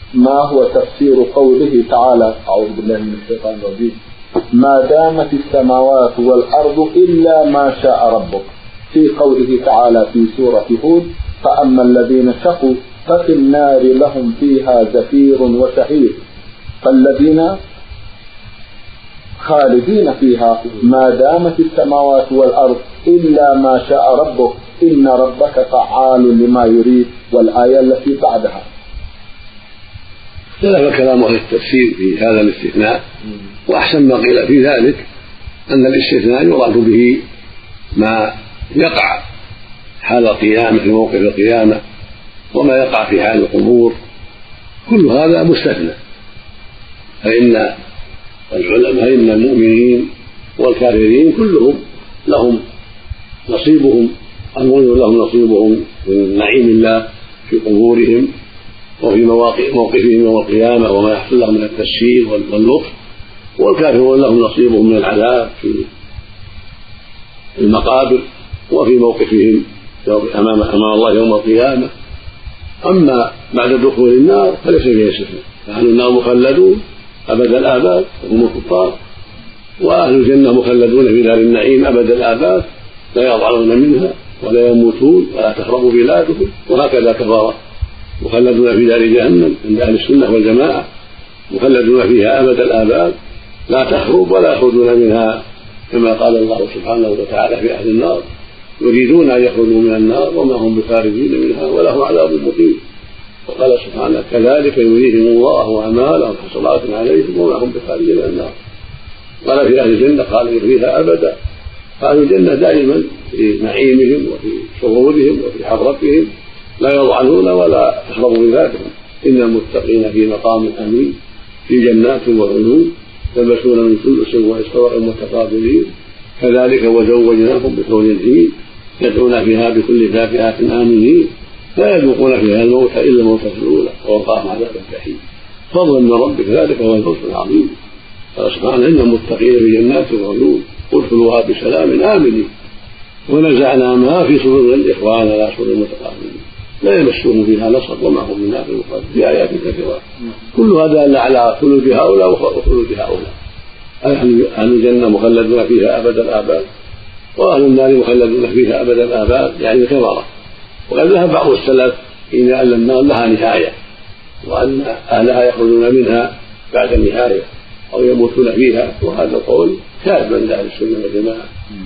ما هو تفسير قوله تعالى: أعوذ بالله من الشيطان الرجيم، ما دامت السماوات والأرض إلا ما شاء ربك، في قوله تعالى في سورة هود: فأما الذين شقوا ففي النار لهم فيها زفير وشهيق، فالذين خالدين فيها ما دامت السماوات والأرض إلا ما شاء ربك إن ربك فعال لما يريد، والآية التي بعدها. اختلف كلام أهل التفسير في هذا الاستثناء، وأحسن ما قيل في ذلك أن الاستثناء يراد به ما يقع حال القيامة في موقف القيامة، وما يقع في حال القبور، كل هذا مستثنى. فإن المؤمنين والكافرين كلهم لهم نصيبهم، المؤمنون لهم نصيبهم من نعيم الله في قبورهم وفي موقفهم يوم القيامة وما يحصل لهم من التسهيل واللطف، والكافرون لهم نصيبهم من العذاب في المقابر وفي موقفهم أمام الله يوم القيامة. أما بعد دخول النار فليس فيها استثناء، فأهل النار مخلدون أبد الآباد وهم الكفار، وأهل الجنة مخلدون في دار النعيم أبد الآباد لا يضعون منها ولا يموتون ولا تخرب بلادهم، وهكذا كفار مخلدون في دار جهنم عند أهل السنة والجماعة، مخلدون فيها أبد الآباد لا تخرب ولا يخرجون منها، كما قال الله سبحانه وتعالى في أهل النار: يريدون أن يخرجوا من النار وما هم بخارجين منها ولهم عذاب مقيم. وقال سبحانه: كذلك يريهم الله أعمالهم حسرات عليهم وما هم بخارجين من النار. قال في أهل الجنة: خالدين فيها أبدا. فأهل الجنة دائما في نعيمهم وفي سرورهم وفي حضرتهم لا يضعنون ولا تخرب بذاتهم. إن المتقين في مقام أمين في جنات وعيون يلبسون من سندس واستبرق متقابلين كذلك وزوجناهم بحور عين يدعون فيها بكل فاكهة آمنين لا يذوقون فيها الموت إلا الموت الأولى ووقاهم عذاب الجحيم فضلا من ربك ذلك هو الفوز العظيم. قال سبحانه: إن المتقين في جنات وعيون ادخلوها بسلام آمنين ونزعنا ما في صدور الإخوان لا صدور المتقابلين لا يمسهم فيها نصب وما هم منها بمخرج في آيات كثيرة. كل هذا دل على خلود هؤلاء وخلود هؤلاء. أهل الجنة مخلدون فيها أبد الآباد وأهل النار مخلدون فيها أبد الآباد، يعني كبرة. وقد ذهب بعض السلف إلى أن النار لها نهاية وأن أهلها يخرجون منها بعد النهاية أو يموتون فيها، وهذا القول كاذب عند أهل السنة والجماعة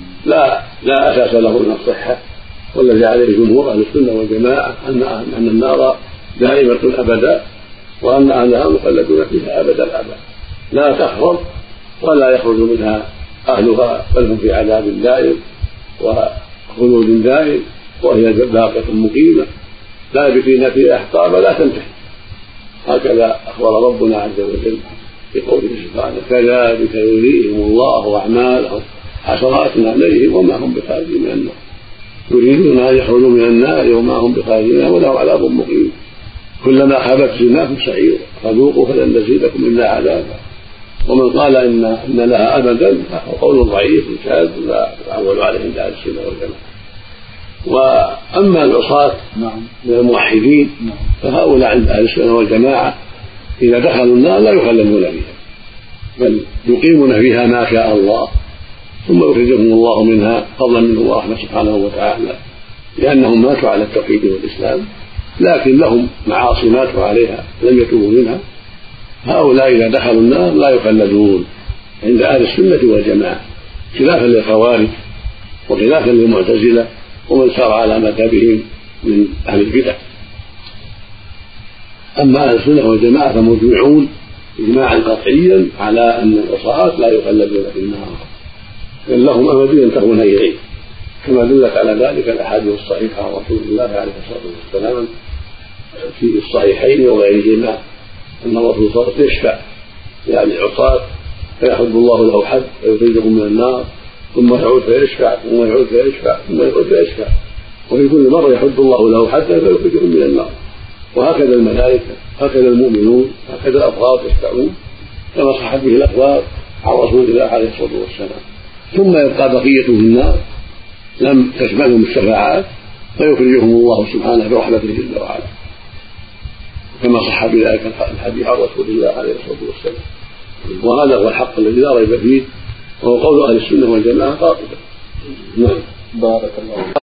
لا أساس له من الصحة، والذي عليه جمهور أهل السنة والجماعة أن النار دائمة أبدا وأن أهلها مخلدون فيها أبد الآباد لا تخرب ولا يخرج منها أهلها بل هم في عذاب دائم وخلود دائم وهي باقية مقيمة لابثين فيها أحقابا لا تنتهي. هكذا أخبر ربنا عز وجل في قوله سبحانه: كذلك يريهم الله أعمالهم حسرات عليهم وما هم بخارجين من النار يريدون أن يخرجوا من النار وما هم بخارجين ولهم عذاب مقيم كلما خبت زدناكم سعيرا فذوقوا فلن نزيدكم إلا عذابا. ومن قال إن لها أبدا فهو قول ضعيف شاذ لا يعول عليه عند أهل السنة والجماعة. وأما العصاة من الموحدين فهؤلاء عند أهل السنة والجماعة إذا دخلوا النار لا يخلدون فيها بل يقيمون فيها ما شاء الله ثم يخرجهم الله منها فضلا منه ورحمة سبحانه وتعالى، لأنهم ماتوا على التوحيد والإسلام لكن لهم معاصي ماتوا عليها لم يتوبوا منها. هؤلاء إذا دخلوا النار لا يخلدون عند أهل السنة والجماعة، خلافا للخوارج وخلافا للمعتزلة ومن سار على مذهبهم من أهل البدع. أما أهل السنة والجماعة فمجمعون إجماعا قطعيا على أن العصاة لا يخلدون في النار بل لهم أمد ينتهون إليه، كما دلت على ذلك الأحاديث الصحيحة عن رسول الله عليه الصلاة والسلام في الصحيحين وغيرهما أن الرسول صلى الله عليه وسلم يشفع يعني العصاة فيحد الله له حد فيخرجهم من النار ثم يعود فيشفع ثم يعود فيشفع ثم يعود فيشفع، وفي كل مرة يحد الله له حدا فيخرجهم من النار. وهكذا الملائكة هكذا المؤمنون هكذا الأبرار يشفعون كما صحت به الأخبار عن رسول الله عليه الصلاة والسلام. ثم يبقى بقية في النار لم تشملهم الشفاعات فيخرجهم الله سبحانه برحمته جل وعلا. كما صح بذلك الحديث عن رسول الله عليه الصلاة والسلام. وهذا هو الحق الذي لا ريب فيه، وهو قول أهل السنة والجماعة قاطبة. بارك الله.